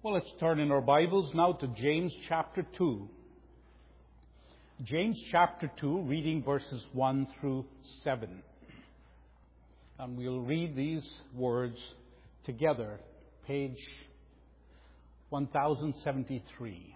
Well, let's turn in our Bibles now to James chapter 2. James chapter 2, reading verses 1 through 7. And we'll read these words together, page 1073.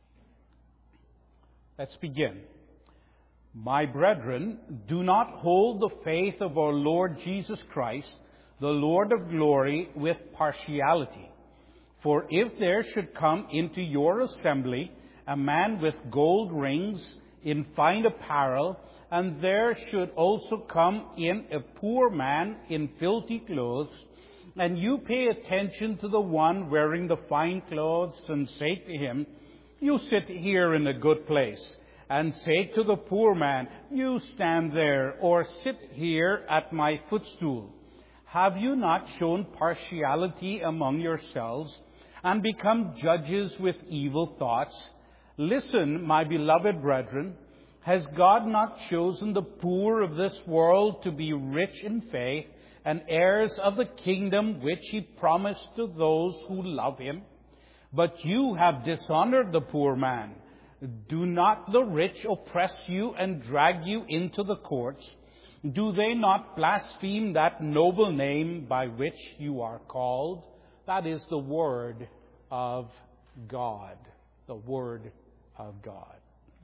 Let's begin. My brethren, do not hold the faith of our Lord Jesus Christ, the Lord of glory, with partiality. For if there should come into your assembly a man with gold rings in fine apparel, and there should also come in a poor man in filthy clothes, and you pay attention to the one wearing the fine clothes, and say to him, you sit here in a good place, and say to the poor man, you stand there, or sit here at my footstool. Have you not shown partiality among yourselves, and become judges with evil thoughts? Listen, my beloved brethren, has God not chosen the poor of this world to be rich in faith and heirs of the kingdom which He promised to those who love Him? But you have dishonored the poor man. Do not the rich oppress you and drag you into the courts? Do they not blaspheme that noble name by which you are called? That is the Word of God. The Word of God.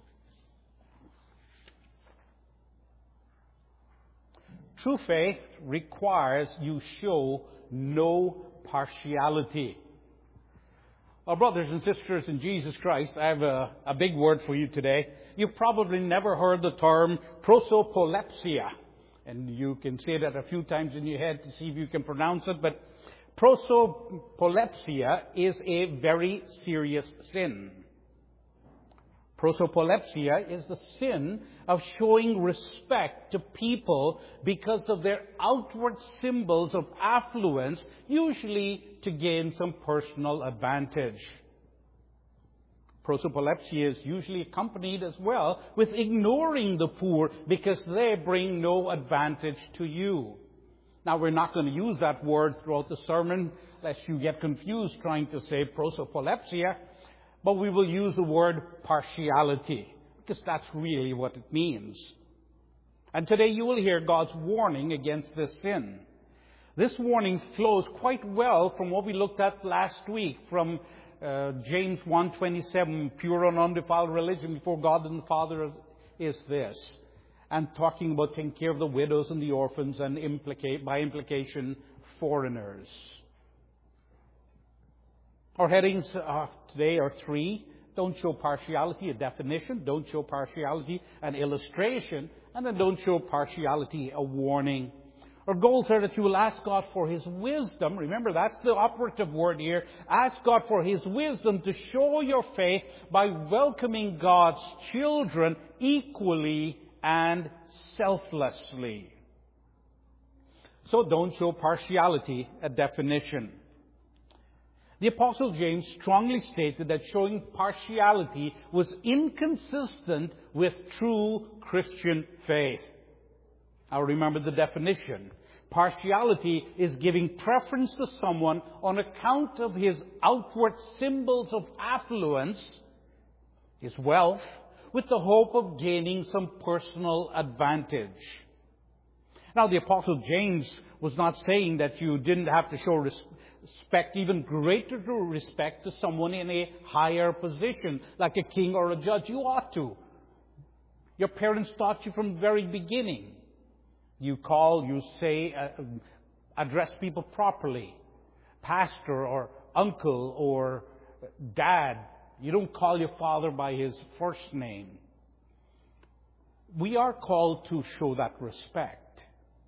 True faith requires you show no partiality. Our brothers and sisters in Jesus Christ, I have a big word for you today. You've probably never heard the term prosopolepsia. And you can say that a few times in your head to see if you can pronounce it, but prosopolepsia is a very serious sin. Prosopolepsia is the sin of showing respect to people because of their outward symbols of affluence, usually to gain some personal advantage. Prosopolepsia is usually accompanied as well with ignoring the poor because they bring no advantage to you. Now, we're not going to use that word throughout the sermon, lest you get confused trying to say prosopolepsia, but we will use the word partiality, because that's really what it means. And today you will hear God's warning against this sin. This warning flows quite well from what we looked at last week, from James 1:27, pure and undefiled religion before God and the Father is this. And talking about taking care of the widows and the orphans and by implication, foreigners. Our headings today are three. Don't show partiality, a definition. Don't show partiality, an illustration. And then don't show partiality, a warning. Our goals are that you will ask God for His wisdom. Remember, that's the operative word here. Ask God for His wisdom to show your faith by welcoming God's children equally and selflessly. So don't show partiality, a definition. The Apostle James strongly stated that showing partiality was inconsistent with true Christian faith. Now remember the definition. Partiality is giving preference to someone on account of his outward symbols of affluence, his wealth, with the hope of gaining some personal advantage. Now, the Apostle James was not saying that you didn't have to show respect, even greater respect, to someone in a higher position, like a king or a judge. You ought to. Your parents taught you from the very beginning. You call, you say, address people properly. Pastor or uncle or dad. You don't call your father by his first name. We are called to show that respect.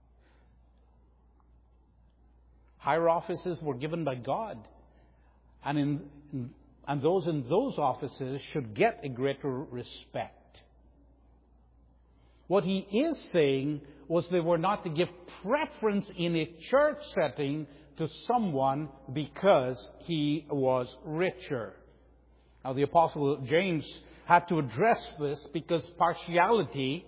Higher offices were given by God. And those in those offices should get a greater respect. What he is saying was they were not to give preference in a church setting to someone because he was richer. Now, the Apostle James had to address this because partiality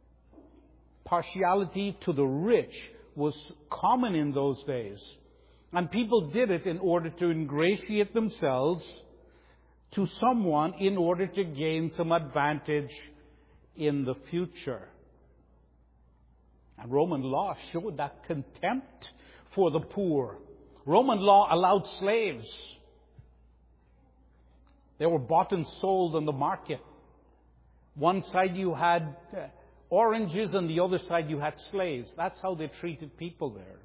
to the rich was common in those days. And people did it in order to ingratiate themselves to someone in order to gain some advantage in the future. And Roman law showed that contempt for the poor. Roman law allowed slaves. They were bought and sold on the market. One side you had oranges, and the other side you had slaves. That's how they treated people there.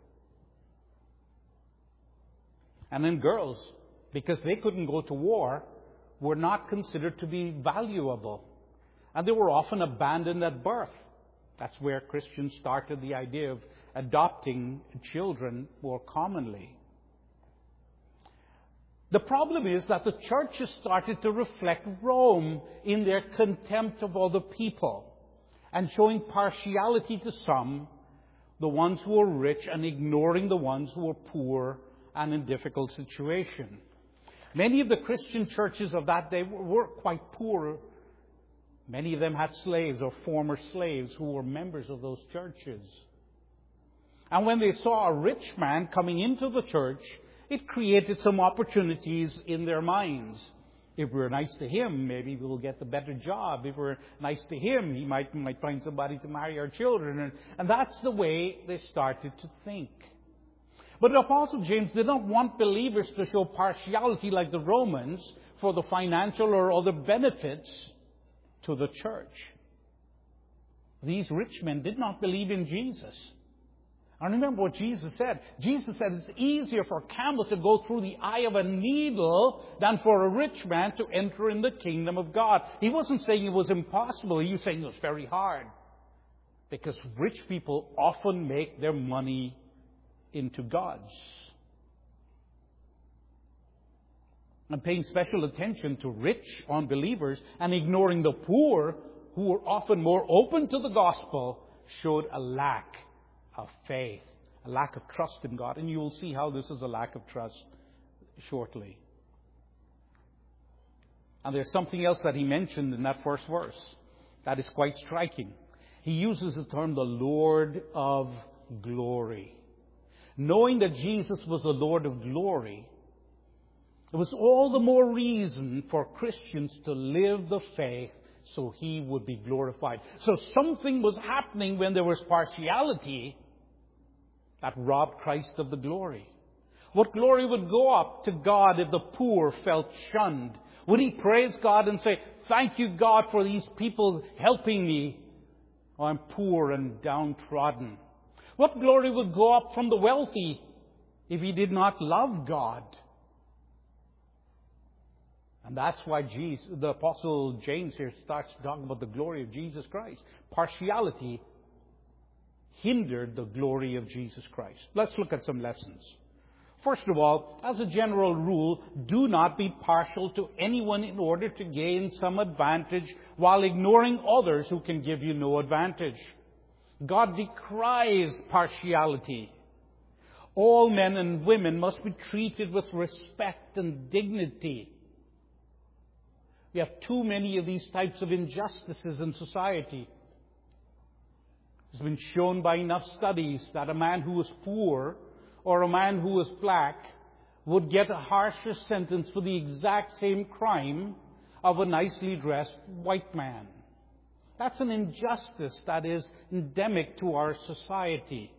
And then girls, because they couldn't go to war, were not considered to be valuable. And they were often abandoned at birth. That's where Christians started the idea of adopting children more commonly. The problem is that the churches started to reflect Rome in their contempt of other people and showing partiality to some, the ones who were rich, and ignoring the ones who were poor and in difficult situation. Many of the Christian churches of that day were quite poor. Many of them had slaves or former slaves who were members of those churches. And when they saw a rich man coming into the church, it created some opportunities in their minds. If we're nice to him, maybe we'll get a better job. If we're nice to him, he might find somebody to marry our children. And that's the way they started to think. But the Apostle James did not want believers to show partiality like the Romans for the financial or other benefits to the church. These rich men did not believe in Jesus. And remember what Jesus said. Jesus said it's easier for a camel to go through the eye of a needle than for a rich man to enter in the kingdom of God. He wasn't saying it was impossible. He was saying it was very hard. Because rich people often make their money into God's. And paying special attention to rich unbelievers and ignoring the poor, who were often more open to the gospel, showed a lack of faith, a lack of trust in God. And you will see how this is a lack of trust shortly. And there's something else that he mentioned in that first verse that is quite striking. He uses the term the Lord of glory. Knowing that Jesus was the Lord of glory, it was all the more reason for Christians to live the faith so he would be glorified. So something was happening when there was partiality that robbed Christ of the glory. What glory would go up to God if the poor felt shunned? Would he praise God and say, "Thank you, God, for these people helping me. I'm poor and downtrodden"? What glory would go up from the wealthy if he did not love God? And that's why the Apostle James here starts talking about the glory of Jesus Christ. Partiality hindered the glory of Jesus Christ. Let's look at some lessons. First of all, as a general rule, do not be partial to anyone in order to gain some advantage while ignoring others who can give you no advantage. God decries partiality. All men and women must be treated with respect and dignity. We have too many of these types of injustices in society. It's been shown by enough studies that a man who was poor or a man who was black would get a harsher sentence for the exact same crime of a nicely dressed white man. That's an injustice that is endemic to our society.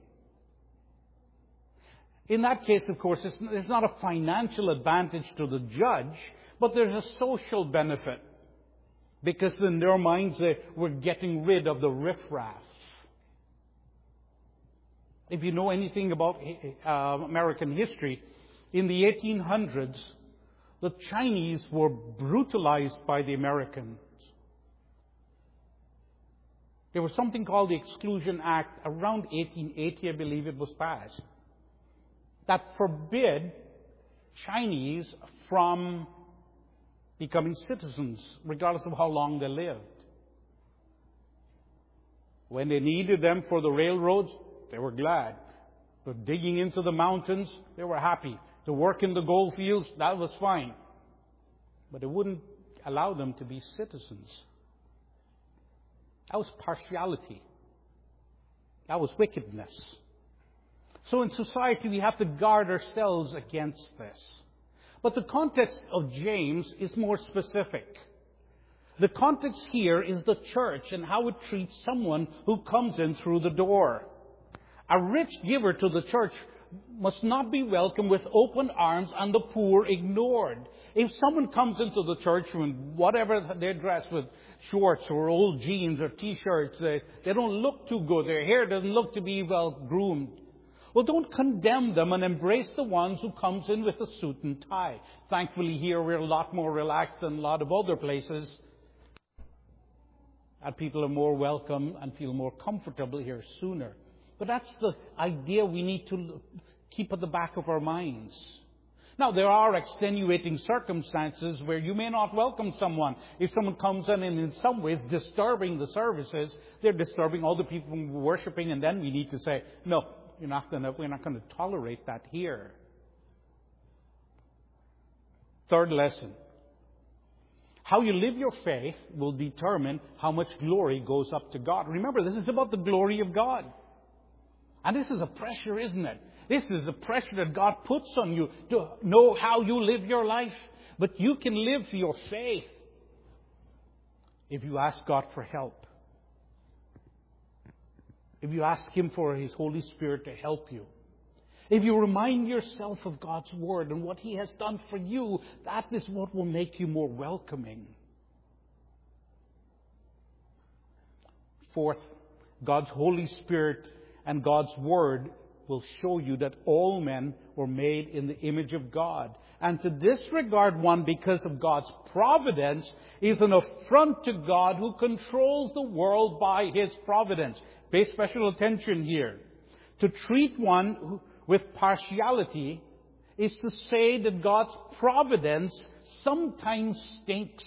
In that case, of course, there's not a financial advantage to the judge, but there's a social benefit. Because in their minds, we're getting rid of the riffraff. If you know anything about American history, in the 1800s, the Chinese were brutalized by the Americans. There was something called the Exclusion Act around 1880, I believe it was passed, that forbid Chinese from becoming citizens, regardless of how long they lived. When they needed them for the railroads, they were glad. But digging into the mountains, they were happy. To work in the gold fields, that was fine. But it wouldn't allow them to be citizens. That was partiality. That was wickedness. So in society, we have to guard ourselves against this. But the context of James is more specific. The context here is the church and how it treats someone who comes in through the door. A rich giver to the church must not be welcomed with open arms and the poor ignored. If someone comes into the church in whatever they're dressed with, shorts or old jeans or t-shirts, they don't look too good. Their hair doesn't look to be well groomed. Well, don't condemn them and embrace the ones who comes in with a suit and tie. Thankfully here we're a lot more relaxed than a lot of other places. And people are more welcome and feel more comfortable here sooner. But that's the idea we need to keep at the back of our minds. Now, there are extenuating circumstances where you may not welcome someone. If someone comes in and in some ways disturbing the services, they're disturbing all the people from worshiping, and then we need to say, no, we're not going to tolerate that here. Third lesson. How you live your faith will determine how much glory goes up to God. Remember, this is about the glory of God. And this is a pressure, isn't it? This is a pressure that God puts on you to know how you live your life. But you can live your faith if you ask God for help. If you ask Him for His Holy Spirit to help you. If you remind yourself of God's Word and what He has done for you, that is what will make you more welcoming. Fourth, God's Holy Spirit and God's Word will show you that all men were made in the image of God. And to disregard one because of God's providence is an affront to God who controls the world by His providence. Pay special attention here. To treat one with partiality is to say that God's providence sometimes stinks.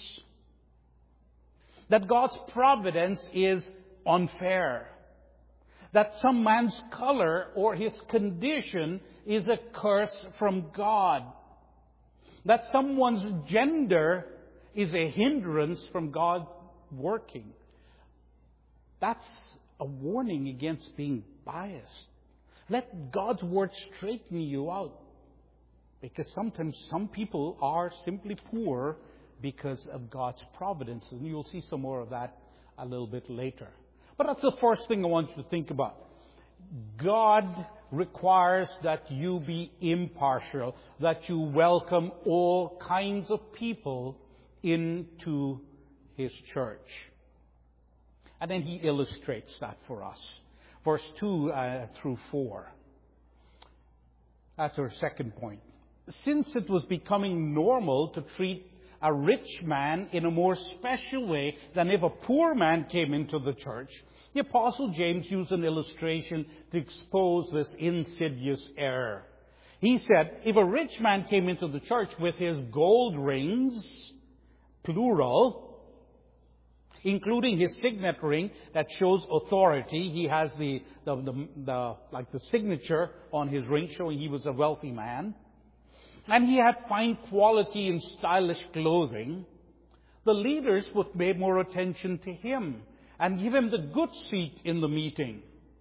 That God's providence is unfair. That some man's color or his condition is a curse from God. That someone's gender is a hindrance from God working. That's a warning against being biased. Let God's Word straighten you out. Because sometimes some people are simply poor because of God's providence. And you'll see some more of that a little bit later. But that's the first thing I want you to think about. God requires that you be impartial, that you welcome all kinds of people into His church. And then He illustrates that for us. Verse 2 through 4. That's our second point. Since it was becoming normal to treat a rich man in a more special way than if a poor man came into the church, the Apostle James used an illustration to expose this insidious error. He said, if a rich man came into the church with his gold rings, plural, including his signet ring that shows authority. He has the signature on his ring showing he was a wealthy man. And he had fine quality and stylish clothing. The leaders would pay more attention to him and give him the good seat in the meeting.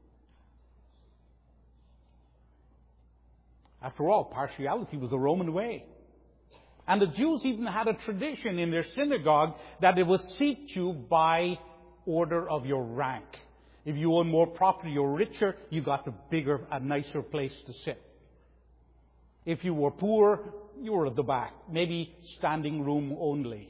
After all, partiality was the Roman way. And the Jews even had a tradition in their synagogue that they would seat you by order of your rank. If you own more property or richer, you got a nicer place to sit. If you were poor, you were at the back, maybe standing room only.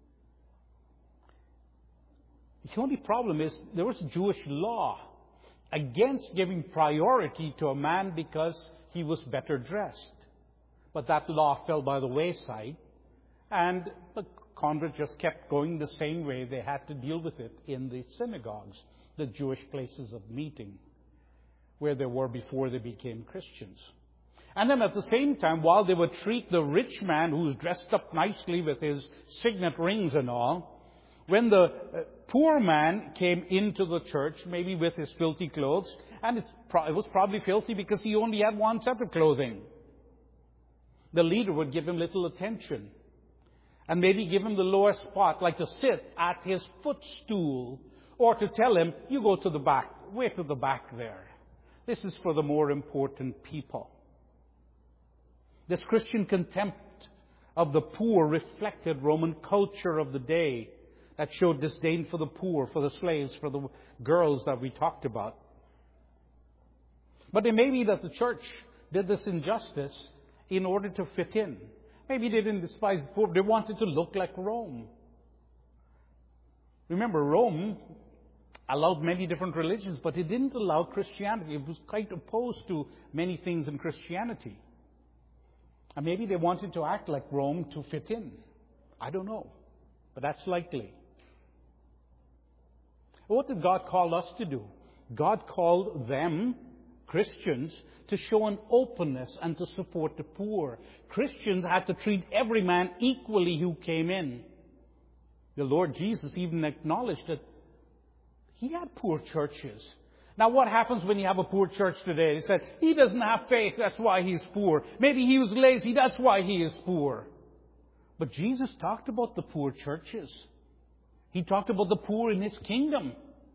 The only problem is there was Jewish law against giving priority to a man because he was better dressed. But that law fell by the wayside, and the converts just kept going the same way. They had to deal with it in the synagogues, the Jewish places of meeting, where they were before they became Christians. And then at the same time, while they would treat the rich man who's dressed up nicely with his signet rings and all, when the poor man came into the church, maybe with his filthy clothes, and it was probably filthy because he only had one set of clothing, the leader would give him little attention and maybe give him the lowest spot, like to sit at his footstool, or to tell him, you go to the back, way to the back there. This is for the more important people. This Christian contempt of the poor reflected Roman culture of the day that showed disdain for the poor, for the slaves, for the girls that we talked about. But it may be that the church did this injustice in order to fit in. Maybe they didn't despise the poor. They wanted to look like Rome. Remember, Rome allowed many different religions, but it didn't allow Christianity. It was quite opposed to many things in Christianity. And maybe they wanted to act like Rome to fit in. I don't know. But that's likely. What did God call us to do? God called them, Christians, to show an openness and to support the poor. Christians had to treat every man equally who came in. The Lord Jesus even acknowledged that He had poor churches. Now, what happens when you have a poor church today? He said, he doesn't have faith, that's why he's poor. Maybe he was lazy, that's why he is poor. But Jesus talked about the poor churches. He talked about the poor in His kingdom.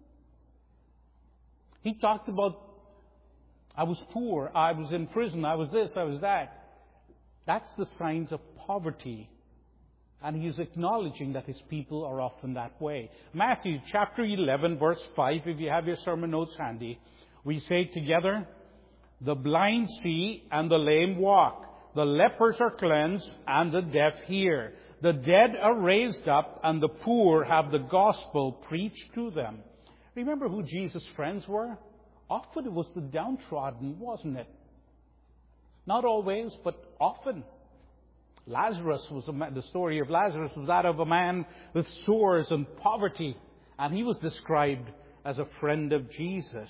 He talked about, I was poor, I was in prison, I was this, I was that. That's the signs of poverty. And He's acknowledging that His people are often that way. Matthew chapter 11, verse 5, if you have your sermon notes handy, we say together, the blind see and the lame walk. The lepers are cleansed and the deaf hear. The dead are raised up and the poor have the gospel preached to them. Remember who Jesus' friends were? Often it was the downtrodden, wasn't it? Not always, but often. Lazarus was the story of Lazarus was that of a man with sores and poverty, and he was described as a friend of Jesus.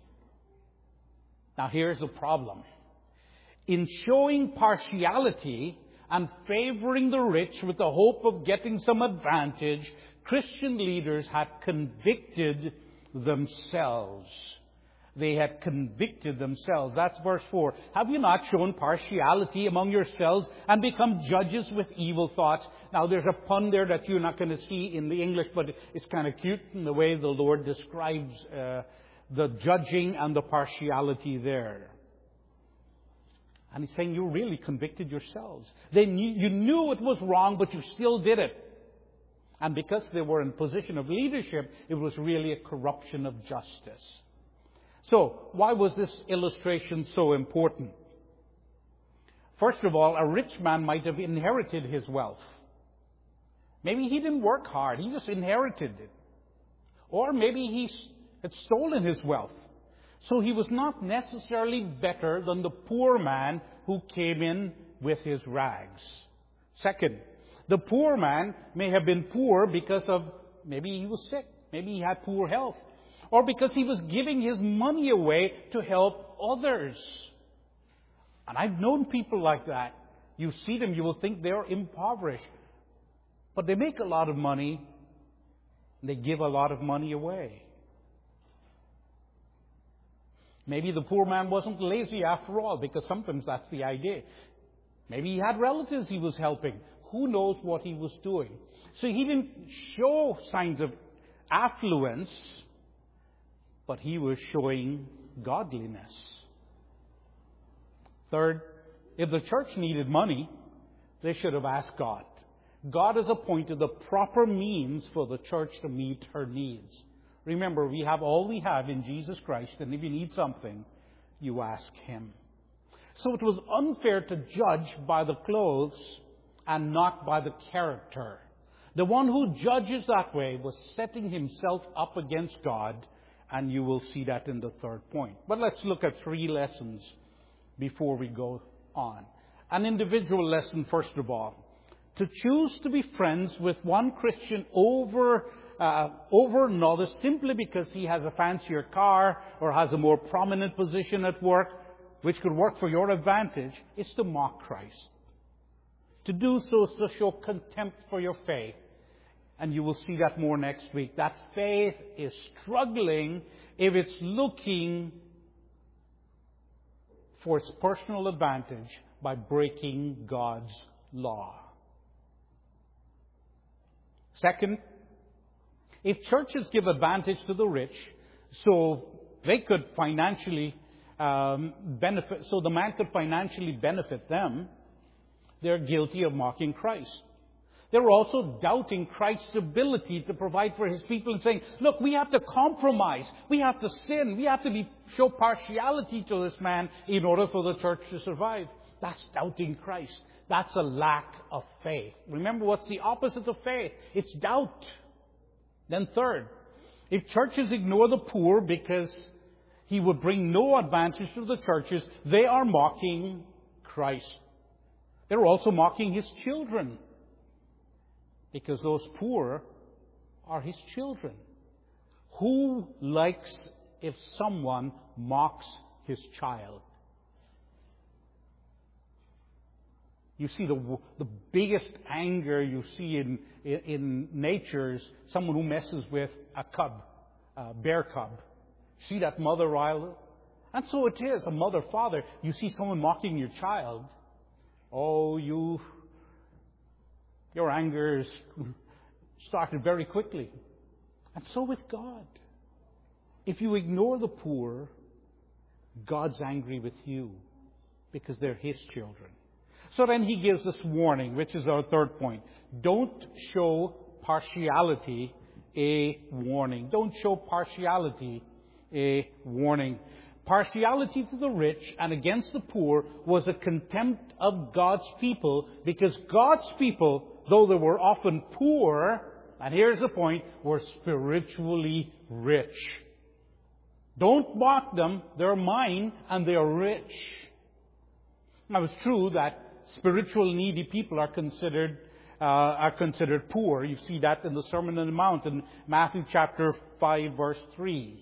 Now here's the problem. In showing partiality and favoring the rich with the hope of getting some advantage, Christian leaders had convicted themselves. They had convicted themselves. That's verse 4. Have you not shown partiality among yourselves and become judges with evil thoughts? Now there's a pun there that you're not going to see in the English, but it's kind of cute in the way the Lord describes the judging and the partiality there. And He's saying you really convicted yourselves. You knew it was wrong, but you still did it. And because they were in position of leadership, it was really a corruption of justice. So, why was this illustration so important? First of all, a rich man might have inherited his wealth. Maybe he didn't work hard, he just inherited it. Or maybe he had stolen his wealth. So he was not necessarily better than the poor man who came in with his rags. Second, the poor man may have been poor because of maybe he was sick, maybe he had poor health. Or because he was giving his money away to help others. And I've known people like that. You see them, you will think they're impoverished. But they make a lot of money, and they give a lot of money away. Maybe the poor man wasn't lazy after all, because sometimes that's the idea. Maybe he had relatives he was helping. Who knows what he was doing? So he didn't show signs of affluence, but he was showing godliness. Third, if the church needed money, they should have asked God. God has appointed the proper means for the church to meet her needs. Remember, we have all we have in Jesus Christ, and if you need something, you ask Him. So it was unfair to judge by the clothes and not by the character. The one who judges that way was setting himself up against God, and you will see that in the third point. But let's look at 3 lessons before we go on. An individual lesson, first of all. To choose to be friends with one Christian over another simply because he has a fancier car or has a more prominent position at work, which could work for your advantage, is to mock Christ. To do so is to show contempt for your faith. And you will see that more next week. That faith is struggling if it's looking for its personal advantage by breaking God's law. Second, if churches give advantage to the rich so they could financially benefit, so the man could financially benefit them, they're guilty of mocking Christ. They were also doubting Christ's ability to provide for his people and saying, look, we have to compromise. We have to sin. We have to show partiality to this man in order for the church to survive. That's doubting Christ. That's a lack of faith. Remember, what's the opposite of faith? It's doubt. Then third, if churches ignore the poor because he would bring no advantage to the churches, they are mocking Christ. They're also mocking his children, because those poor are his children. Who likes if someone mocks his child? You see, the biggest anger you see in nature is someone who messes with a cub, a bear cub. See that mother rile? And so it is, a mother, father. You see someone mocking your child. Oh, your anger is started very quickly. And so with God. If you ignore the poor, God's angry with you because they're his children. So then he gives this warning, which is our third point. Don't show partiality a warning. Don't show partiality a warning. Partiality to the rich and against the poor was a contempt of God's people, because God's people, though they were often poor, and here's the point, were spiritually rich. Don't mock them. They're mine and they're rich. Now, it's true that spiritual needy people are considered poor. You see that in the Sermon on the Mount in Matthew chapter 5, verse 3.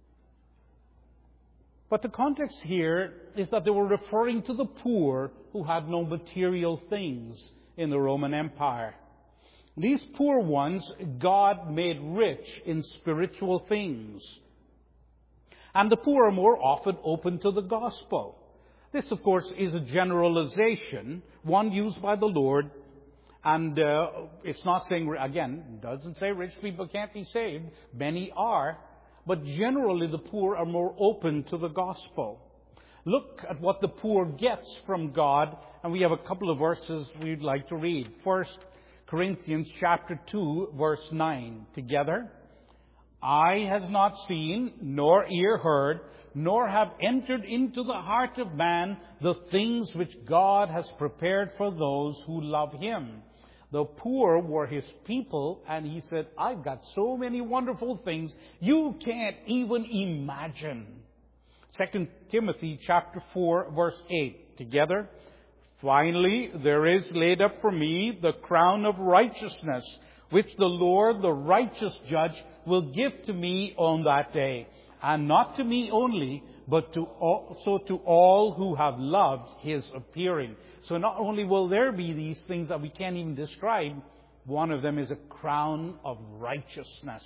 But the context here is that they were referring to the poor who had no material things in the Roman Empire. These poor ones, God made rich in spiritual things. And the poor are more often open to the gospel. This, of course, is a generalization, one used by the Lord. And it's not saying, again, it doesn't say rich people can't be saved. Many are. But generally, the poor are more open to the gospel. Look at what the poor gets from God. And we have a couple of verses we'd like to read. 1 Corinthians chapter 2, verse 9. Together. Eye has not seen, nor ear heard, nor have entered into the heart of man the things which God has prepared for those who love him. The poor were his people, and he said, I've got so many wonderful things you can't even imagine. 2 Timothy chapter 4, verse 8. Together. Finally, there is laid up for me the crown of righteousness, which the Lord, the righteous judge, will give to me on that day. And not to me only, but also to all who have loved his appearing. So not only will there be these things that we can't even describe, one of them is a crown of righteousness.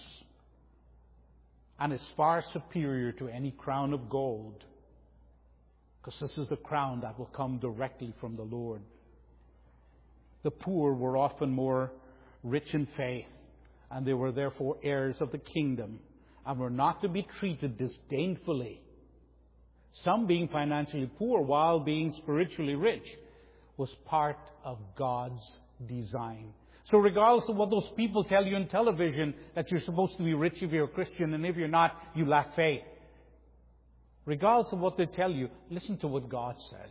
And it's far superior to any crown of gold, because this is the crown that will come directly from the Lord. The poor were often more rich in faith, and they were therefore heirs of the kingdom, and were not to be treated disdainfully. Some being financially poor while being spiritually rich was part of God's design. So regardless of what those people tell you on television, that you're supposed to be rich if you're a Christian, and if you're not, you lack faith. Regardless of what they tell you, listen to what God says.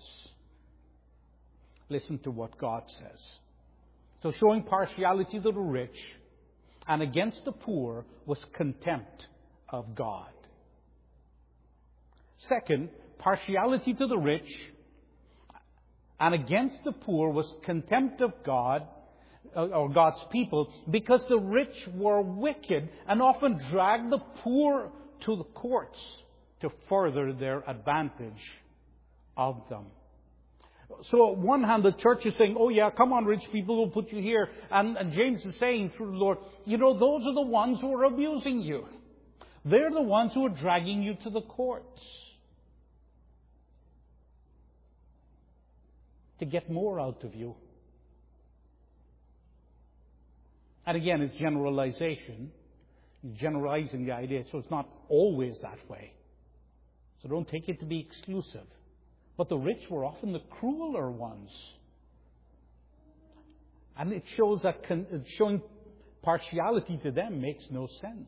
Listen to what God says. So showing partiality to the rich and against the poor was contempt of God. Second, partiality to the rich and against the poor was contempt of God, or God's people, because the rich were wicked and often dragged the poor to the courts to further their advantage of them. So on one hand, the church is saying, oh yeah, come on, rich people, we'll put you here. And James is saying through the Lord, those are the ones who are abusing you. They're the ones who are dragging you to the courts to get more out of you. And again, it's generalization. Generalizing the idea, so it's not always that way. So don't take it to be exclusive. But the rich were often the crueler ones. And it shows that showing partiality to them makes no sense.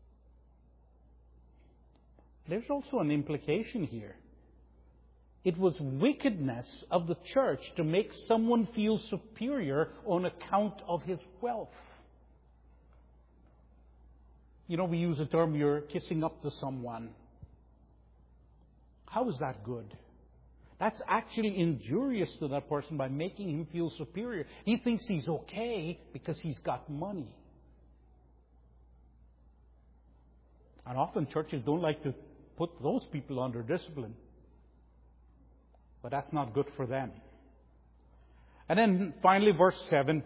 There's also an implication here. It was wickedness of the church to make someone feel superior on account of his wealth. You know, we use the term, you're kissing up to someone. How is that good? That's actually injurious to that person by making him feel superior. He thinks he's okay because he's got money. And often churches don't like to put those people under discipline. But that's not good for them. And then finally, verse 7.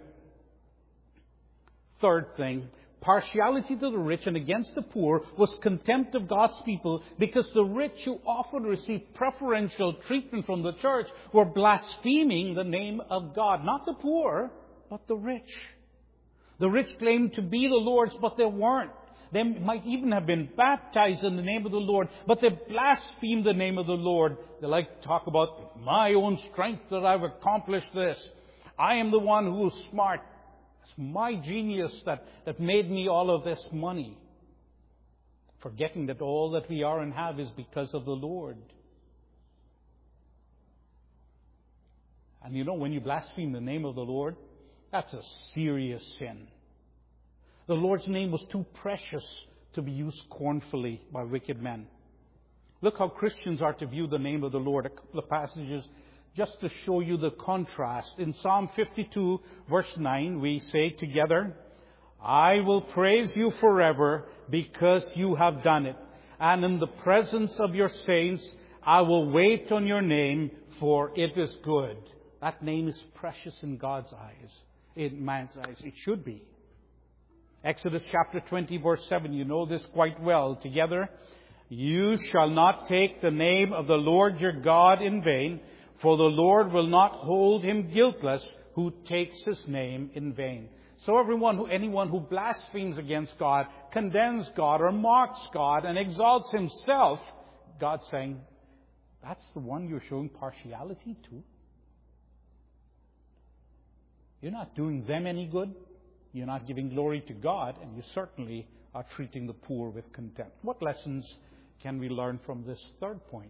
Third thing. Partiality to the rich and against the poor was contempt of God's people, because the rich, who often received preferential treatment from the church, were blaspheming the name of God. Not the poor, but the rich. The rich claimed to be the Lord's, but they weren't. They might even have been baptized in the name of the Lord, but they blasphemed the name of the Lord. They like to talk about my own strength that I've accomplished this. I am the one who is smart. It's my genius that made me all of this money. Forgetting that all that we are and have is because of the Lord. And you know, when you blaspheme the name of the Lord, that's a serious sin. The Lord's name was too precious to be used scornfully by wicked men. Look how Christians are to view the name of the Lord. A couple of passages just to show you the contrast. In Psalm 52, verse 9, we say together, I will praise you forever because you have done it. And in the presence of your saints, I will wait on your name, for it is good. That name is precious in God's eyes, in man's eyes. It should be. Exodus chapter 20, verse 7, you know this quite well. Together, you shall not take the name of the Lord your God in vain, for the Lord will not hold him guiltless who takes his name in vain. So anyone who blasphemes against God, condemns God, or mocks God, and exalts himself, God's saying, that's the one you're showing partiality to. You're not doing them any good. You're not giving glory to God, and you certainly are treating the poor with contempt. What lessons can we learn from this third point?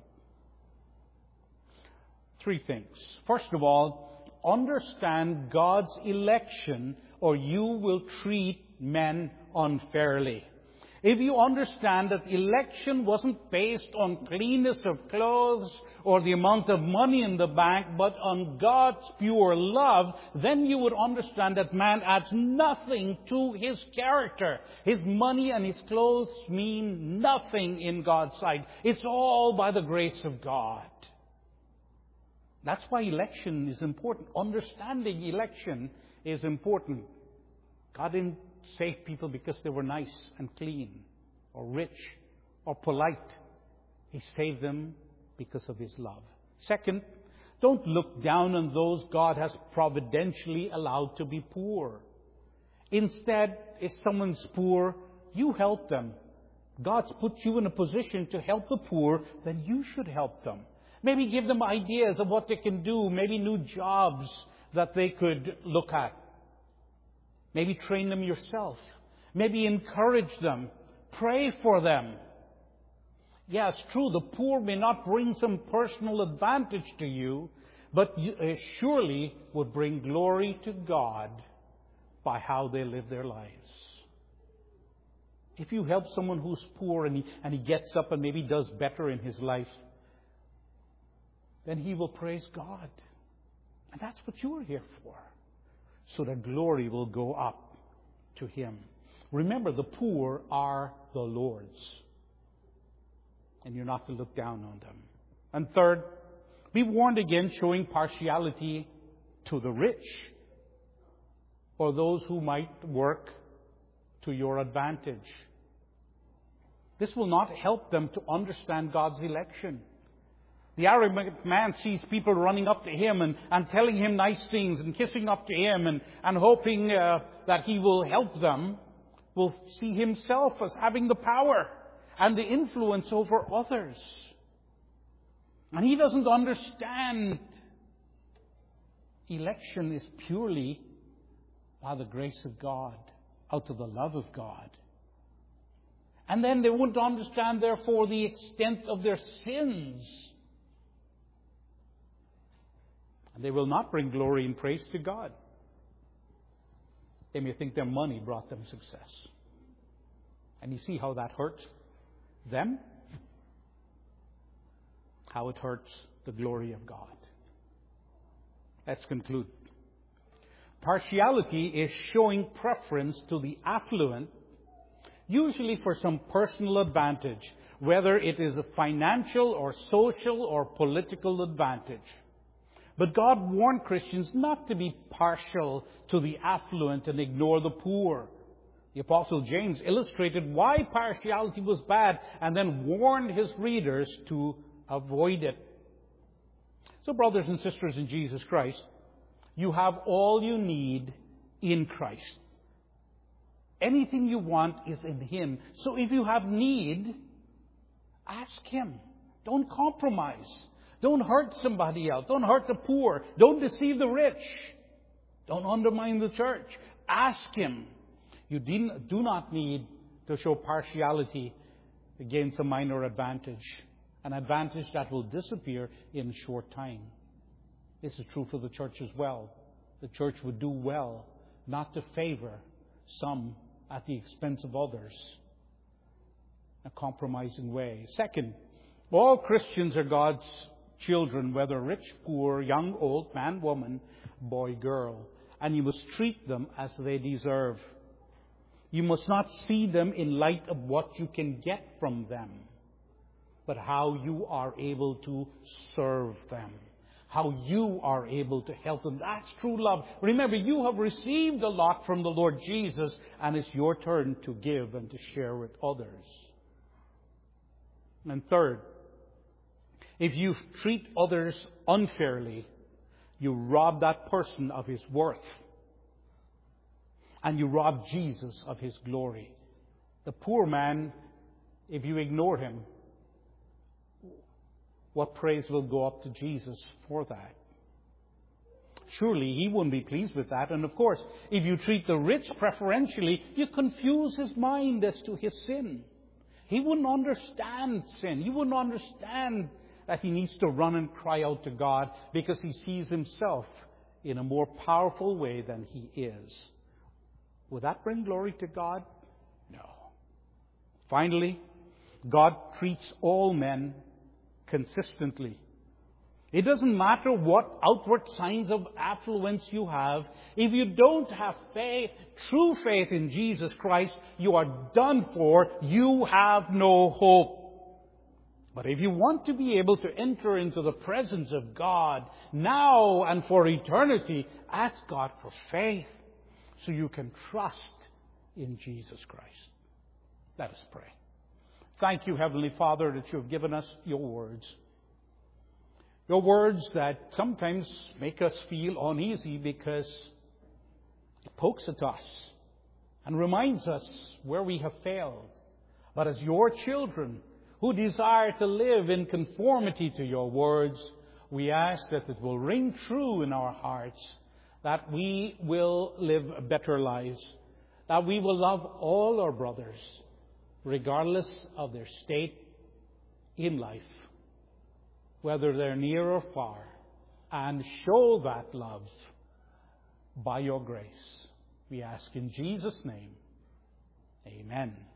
3 things. First of all, understand God's election, or you will treat men unfairly. If you understand that election wasn't based on cleanness of clothes or the amount of money in the bank, but on God's pure love, then you would understand that man adds nothing to his character. His money and his clothes mean nothing in God's sight. It's all by the grace of God. That's why election is important. Understanding election is important. God didn't save people because they were nice and clean or rich or polite. He saved them because of His love. Second, don't look down on those God has providentially allowed to be poor. Instead, if someone's poor, you help them. God's put you in a position to help the poor, then you should help them. Maybe give them ideas of what they can do, maybe new jobs that they could look at. Maybe train them yourself. Maybe encourage them. Pray for them. Yeah, it's true, the poor may not bring some personal advantage to you, but surely would bring glory to God by how they live their lives. If you help someone who's poor and he gets up and maybe does better in his life, then he will praise God. And that's what you are here for. So that glory will go up to Him. Remember, the poor are the Lord's. And you're not to look down on them. And third, be warned against showing partiality to the rich or those who might work to your advantage. This will not help them to understand God's election. The arrogant man sees people running up to him and telling him nice things and kissing up to him and hoping that he will help them, will see himself as having the power and the influence over others. And he doesn't understand election is purely by the grace of God, out of the love of God. And then they won't understand, therefore, the extent of their sins. And they will not bring glory and praise to God. They may think their money brought them success. And you see how that hurts them? How it hurts the glory of God. Let's conclude. Partiality is showing preference to the affluent, usually for some personal advantage, whether it is a financial or social or political advantage. But God warned Christians not to be partial to the affluent and ignore the poor. The Apostle James illustrated why partiality was bad and then warned his readers to avoid it. So, brothers and sisters in Jesus Christ, you have all you need in Christ. Anything you want is in Him. So if you have need, ask Him. Don't compromise. Don't hurt somebody else. Don't hurt the poor. Don't deceive the rich. Don't undermine the church. Ask Him. You do not need to show partiality against a minor advantage. An advantage that will disappear in a short time. This is true for the church as well. The church would do well not to favor some at the expense of others in a compromising way. Second, all Christians are God's children, whether rich, poor, young, old, man, woman, boy, girl. And you must treat them as they deserve. You must not see them in light of what you can get from them, but how you are able to serve them. How you are able to help them. That's true love. Remember, you have received a lot from the Lord Jesus, and it's your turn to give and to share with others. And third, if you treat others unfairly, you rob that person of his worth. And you rob Jesus of His glory. The poor man, if you ignore him, what praise will go up to Jesus for that? Surely He wouldn't be pleased with that. And of course, if you treat the rich preferentially, you confuse his mind as to his sin. He wouldn't understand sin. He wouldn't understand that he needs to run and cry out to God because he sees himself in a more powerful way than he is. Would that bring glory to God? No. Finally, God treats all men consistently. It doesn't matter what outward signs of affluence you have. If you don't have faith, true faith in Jesus Christ, you are done for. You have no hope. But if you want to be able to enter into the presence of God now and for eternity, ask God for faith so you can trust in Jesus Christ. Let us pray. Thank you, Heavenly Father, that you have given us your words. Your words that sometimes make us feel uneasy because it pokes at us and reminds us where we have failed. But as your children who desire to live in conformity to your words, we ask that it will ring true in our hearts, that we will live better lives, that we will love all our brothers, regardless of their state in life, whether they're near or far, and show that love by your grace. We ask in Jesus' name. Amen.